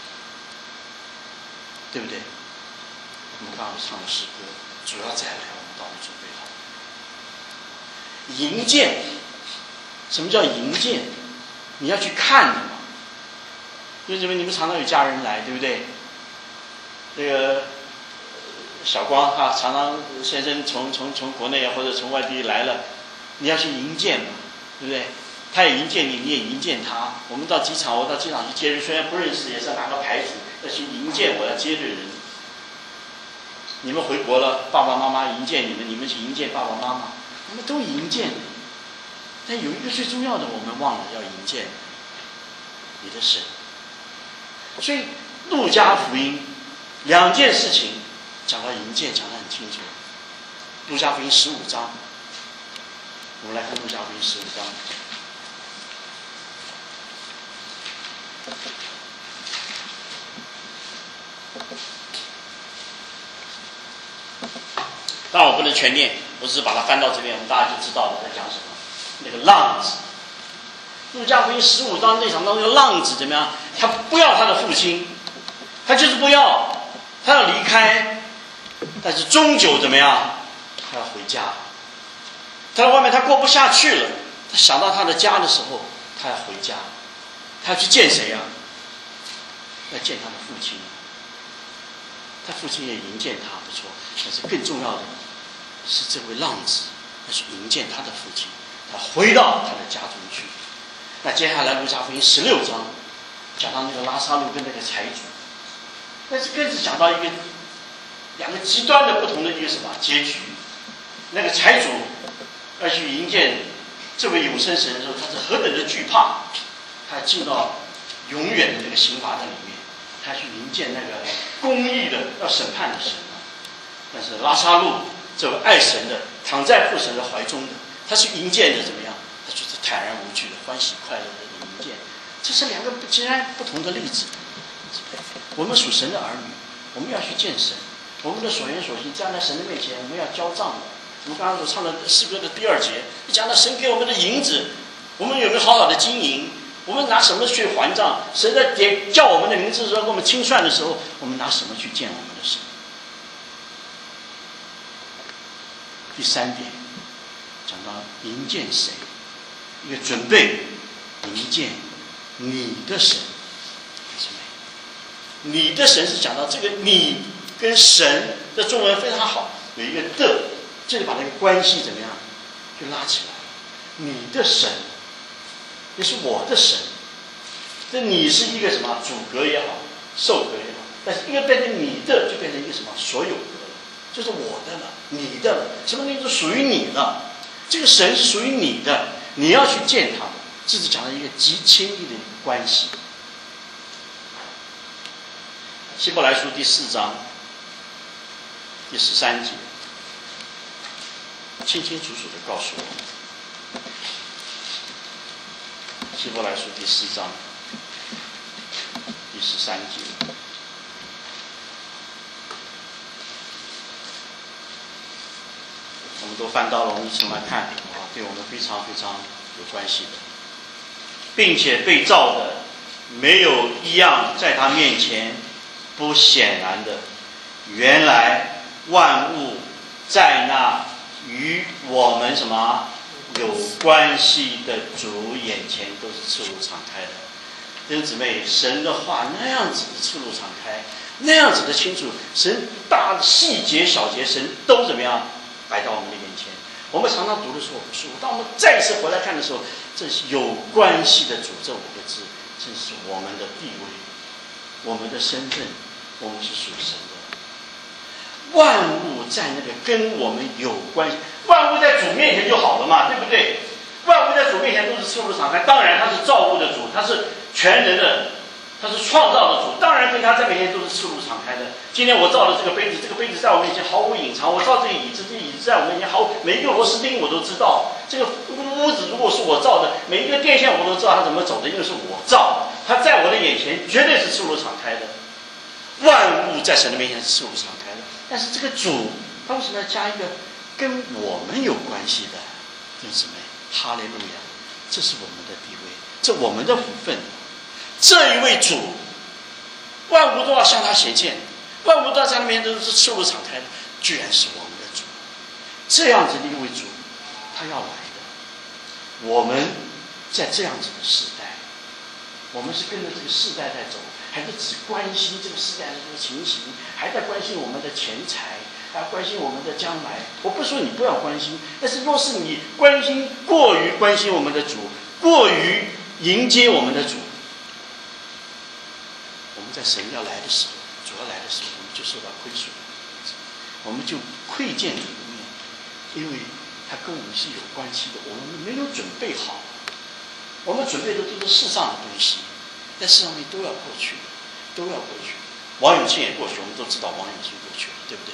对不对？我们刚刚唱的诗歌，主要再来，我们到底准备好迎接。什么叫迎接？你要去看的嘛。因为你们常常有家人来，对不对？这个小光哈，常常先生从国内或者从外地来了，你要去迎接嘛，对不对？他也迎接你，你也迎接他。我们到机场，我到机场去接人，虽然不认识，也是拿个牌子要去迎接我要接的人。你们回国了，爸爸妈妈迎接你们，你们去迎接爸爸妈妈，我们都迎接你。但有一个最重要的，我们忘了要迎接你的神。所以路加福音2件事情讲到迎接，讲得很清楚。路加福音15章，我们来看路加福音15章。当然我不能全念，我只是把它翻到这边，我们大家就知道了在讲什么。那个浪子，路加福音15章那场当中，浪子怎么样？他不要他的父亲，他就是不要，他要离开，但是终究怎么样？他要回家。他在外面他过不下去了，他想到他的家的时候，他要回家，他要去见谁呀？要见他的父亲。他父亲也迎接他，不错。但是更重要的是，这位浪子要去迎接他的父亲。他回到他的家中去。那接下来路加福音16章讲到那个拉撒路跟那个财主，但是更是讲到2个极端的不同的一个什么结局。那个财主要去迎接这位永生神的时候，他是何等的惧怕，他进到永远的那个刑罚的里面，他去迎接那个公义的要审判的神。但是拉撒路这位爱神的躺在父神的怀中的，他是迎接的怎么样？他就是坦然无惧的、欢喜快乐的迎接。这是2个截然不同的例子。我们属神的儿女，我们要去见神，我们的所言所行站在神的面前，我们要交账的。我们刚刚所唱的诗歌的第2节，讲到神给我们的银子，我们有没有好好的经营？我们拿什么去还账？神在叫我们的名字的时候，给我们清算的时候，我们拿什么去见我们的神？第3点讲到迎接谁，一个准备迎接你的神。你的神是讲到这个你跟神的中文非常好，有一个的，这里把那个关系怎么样就拉起来。你的神也是我的神，这你是一个什么主格也好，受格也好，但是一个变成你的，就变成一个什么所有格了，就是我的了，你的了，什么东西都属于你了。这个神是属于你的，你要去见他的，这是讲到一个极亲密的一个关系。希伯来书第4章第13节，清清楚楚地告诉我们。希伯来书第4章第13节，我们都翻到了，我们一起来看啊，对我们非常非常有关系的，并且被造的没有一样在他面前不显然的，原来万物在那与我们什么有关系的主眼前都是赤露敞开的。弟兄姊妹，神的话那样子的赤露敞开，那样子的清楚，神大的细节小节，神都怎么样摆到我们的眼前。我们常常读的时候不是，当我们再一次回来看的时候，这是有关系的主这5个字，这是我们的地位，我们的身份，我们是属神的。万物在那个跟我们有关系，万物在主面前就好了嘛，对不对？万物在主面前都是赤露敞开，当然他是造物的主，他是全能的
他是创造的主，当然跟他在每天都是赤露敞开的。今天我造了这个杯子，这个杯子在我面前毫无隐藏；我造这个椅子，这个椅子在我面前每一个螺丝钉我都知道。这个屋子如果是我造的，每一个电线我都知道它怎么走的，因为是我造，它在我的眼前绝对是赤露敞开的。万物在神的面前是赤露敞开的，但是这个主他为什么要加一个跟我们有关系的？弟兄姊妹，哈利路亚！这是我们的地位，这我们的福分。这一位主，万物都要向他显现，万物都要在那边都是赤露敞开的，居然是我们的主。这样子的一位主，他要来的。我们在这样子的时代，我们是跟着这个世代在走，还是只关心这个世代的这个情形，还在关心我们的钱财，还关心我们的将来？我不是说你不要关心，但是若是你过于关心我们的主，过于迎接我们的主，我们在神要来的时候，主要来的时候，我们就受到亏损，我们就窥见主的面，因为他跟我们是有关系的，我们没有准备好，我们准备的都是世上的东西，在世上面都要过去，都要过去。王永庆也过去，我们都知道王永庆过去了，对不对？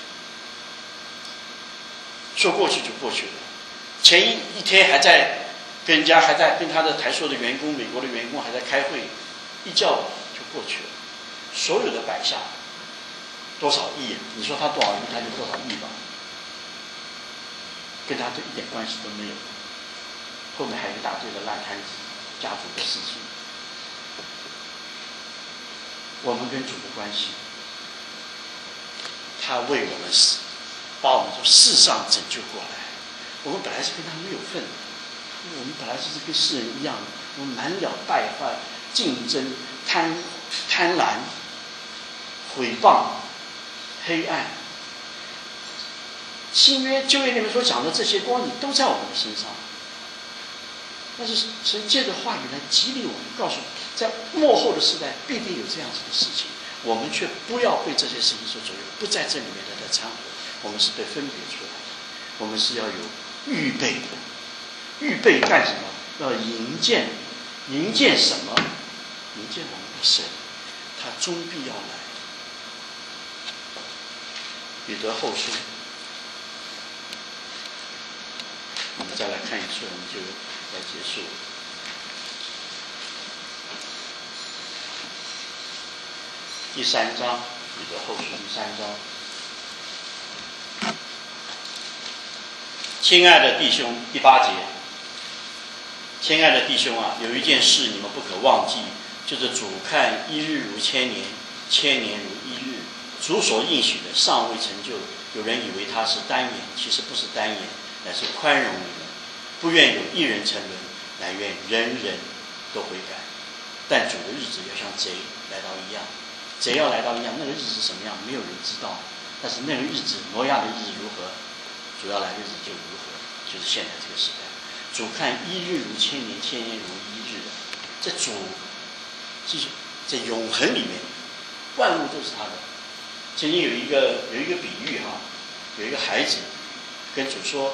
说过去就过去了。前一天还在跟他的台塑的员工，美国的员工还在开会，一觉就过去了。所有的摆下多少亿？你说他多少亿，他就多少亿吧，跟他这一点关系都没有。后面还有一大堆的烂摊子，家族的事情。我们跟主的关系，他为我们死，把我们从世上拯救过来。我们本来是跟他没有份的，我们本来就是跟世人一样，我们满了败坏、竞争、贪婪、毁谤、黑暗。新约旧约里面所讲的这些光景都在我们的身上，但是神借着话语来激励我们，告诉在末后的时代必定有这样子的事情，我们却不要被这些事情所左右，不在这里面的掺和。我们是被分别出来的，我们是要有预备的。预备干什么？要迎见什么？迎见我们的神，他终必要来。彼得后书，我们再来看一次，我们就来结束。第3章，彼得后书第3章。亲爱的弟兄，第8节。亲爱的弟兄啊，有一件事你们不可忘记，就是主看一日如千年，千年如一日。主所应许的尚未成就，有人以为他是单言，其实不是单言，乃是宽容你们，不愿有一人沉沦，乃愿人人都悔改。但主的日子要像贼来到一样，贼要来到一样，那个日子是什么样，没有人知道。但是那个日子，挪亚的日子如何，主要来的日子就如何，就是现在这个时代。主看一日如千年，千年如一日。这主就是在永恒里面，万物都是他的。曾经有一个比喻哈，有一个孩子跟主说，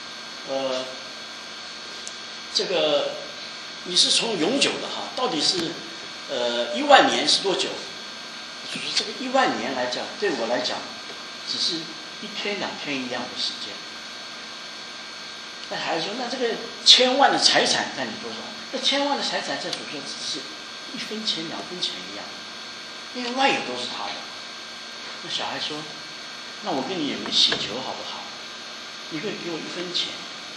这个你是从永久的哈，到底是10000年是多久？主说这个10000年来讲，对我来讲，只是1天2天一样的时间。那孩子说，那这个1000万的财产占你多少？那1000万的财产在主说只是1分钱2分钱一样，因为万有都是他的。那小孩说，那我跟你有个祈求好不好？你可以给我1分钱。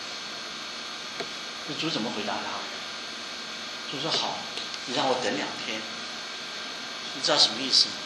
那主怎么回答他？主说好，你让我等2天。你知道什么意思吗？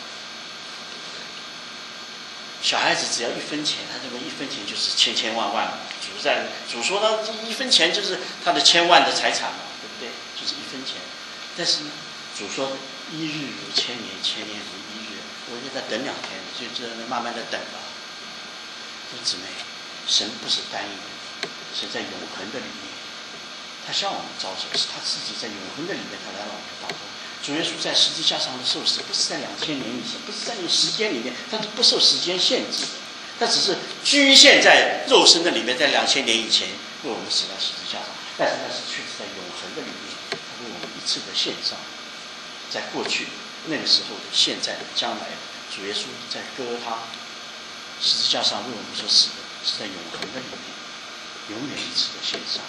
小孩子只要1分钱，他认为1分钱就是千万万。主说呢，1分钱就是他的1000万的财产嘛，对不对？就是1分钱。但是呢，主说一日如千年，千年如一日。我就在等2天，就这样慢慢的等了。弟兄姊妹，神不是单一的，神在永恒的里面，他向我们招手，是他自己在永恒的里面，他来到我们当中。主耶稣在十字架上的受死，不是在2000年以前，不是在你时间里面，他是不受时间限制的，他只是局限在肉身的里面，在2000年以前为我们死在十字架上，但是那是却是在永恒的里面，他为我们一次的献上。在过去
那个时候的、现在的、将来的，主耶稣在哥哥他十字架上为我们所死的，是在永恒的里面，永远一直的献上。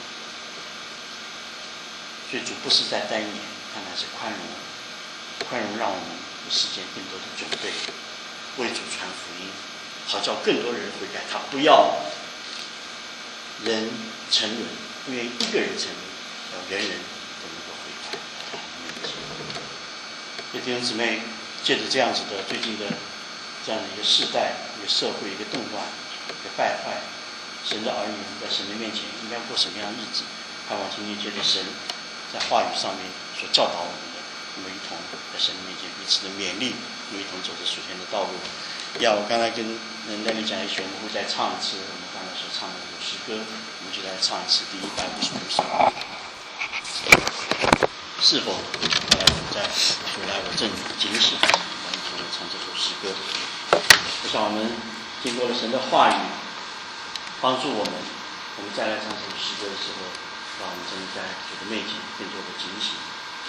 所以主不是在单言，他乃是宽容，宽容让我们有时间更多的准备，为主传福音，好叫更多人悔改。他不要人沉沦，不愿意一个人沉沦，要人人都能够悔改。所以弟兄姊妹，借着这样子的最近的这样的一个世代、一个社会、一个动乱、一个败坏，神的儿女们在神的面前应该过什么样的日子？盼望今天借着神在话语上面所教导我们的，我们一同在神的面前彼此的勉励，我们一同走着属天的道路。我刚才跟那里讲一曲，我们会再唱一次我们刚才所唱的这首诗歌，我们就来唱一次第155首。是否后来在主来我正警醒，我们一同来唱这首诗歌。我想我们经过了神的话语帮助我们再来唱这首诗歌的时候，让我们真的在主的面前更多的警醒。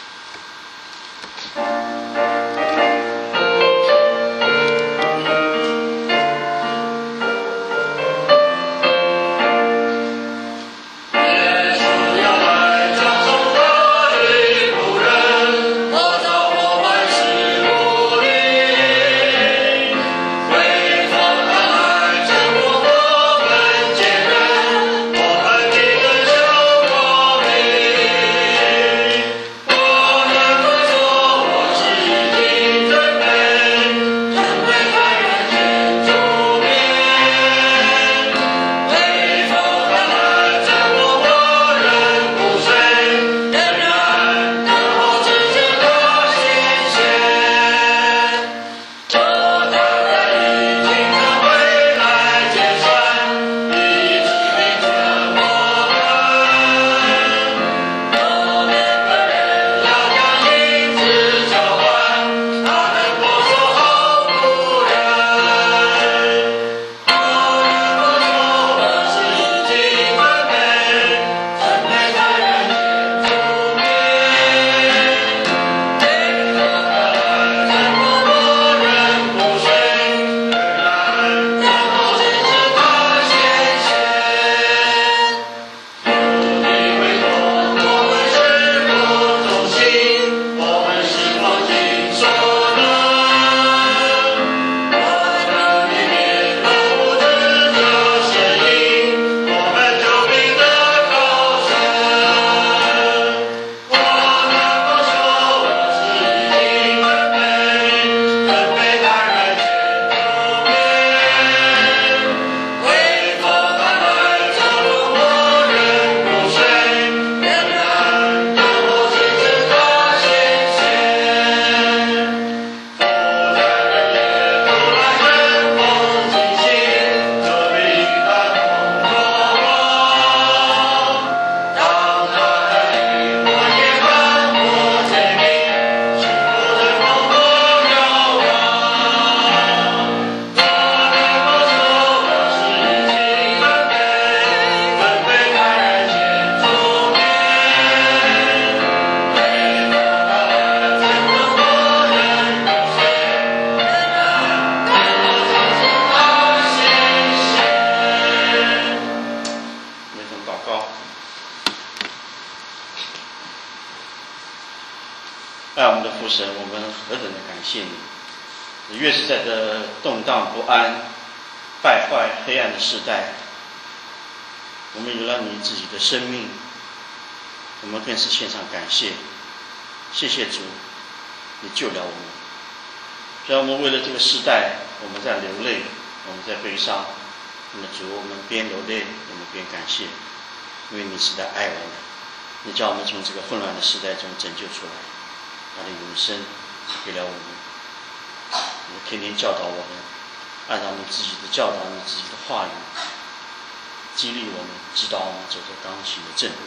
神，我们何等的感谢你！越是在这动荡不安、败坏、黑暗的时代，我们有了你自己的生命，我们更是献上感谢。谢谢主，你救了我们。虽然我们为了这个时代，我们在流泪，我们在悲伤，那么主，我们边流泪，我们边感谢，因为你是在爱我们，你叫我们从这个混乱的时代中拯救出来。把你永生给了我们，你天天教导我们，按照你自己的教导，你自己的话语，激励我们，指导我们走着刚行的正路。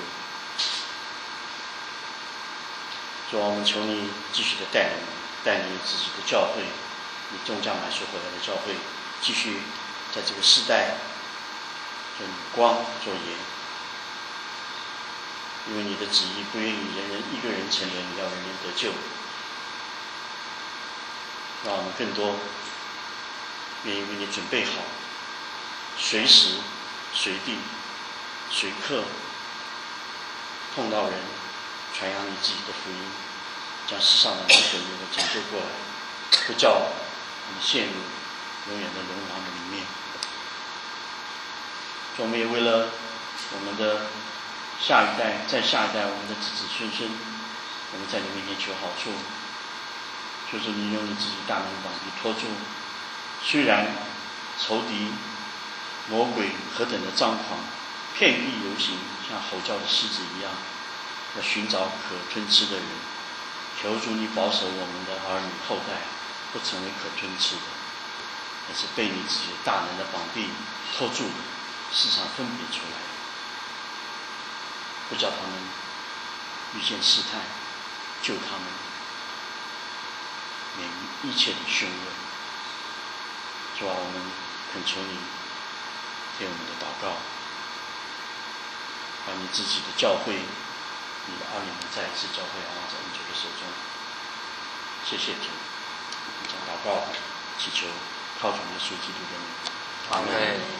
主啊，我们求你继续的带领，带领自己的教会，你众将买赎回来的教会，继续在这个时代做光做盐。因为你的旨意不愿意人人一个人沉沦，要人人得救。 让我们更多愿意为你准备好，随时、随地、随刻碰到人，传扬你自己的福音，将世上的每个人都拯救过来，不叫你陷入永远的龙王的里面。我们也为了我们的下一代，再下一代，我们的子子孙孙，我们在你面前求好处，就是你用你自己大能的膀臂托住。虽然仇敌、魔鬼何等的张狂，遍地游行，像吼叫的狮子一样，要寻找可吞吃的人。求主你保守我们的儿女后代，不成为可吞吃的，而是被你自己大能的膀臂托住的，时常分别出来，不叫他们遇见试探，救他们免于一切的凶恶。主啊，我们恳求你听我们的祷告，把你自己的教会，你的儿女们再一次教会在你主的手中。谢谢主，将祷告祈求靠主耶稣基督的名，阿门。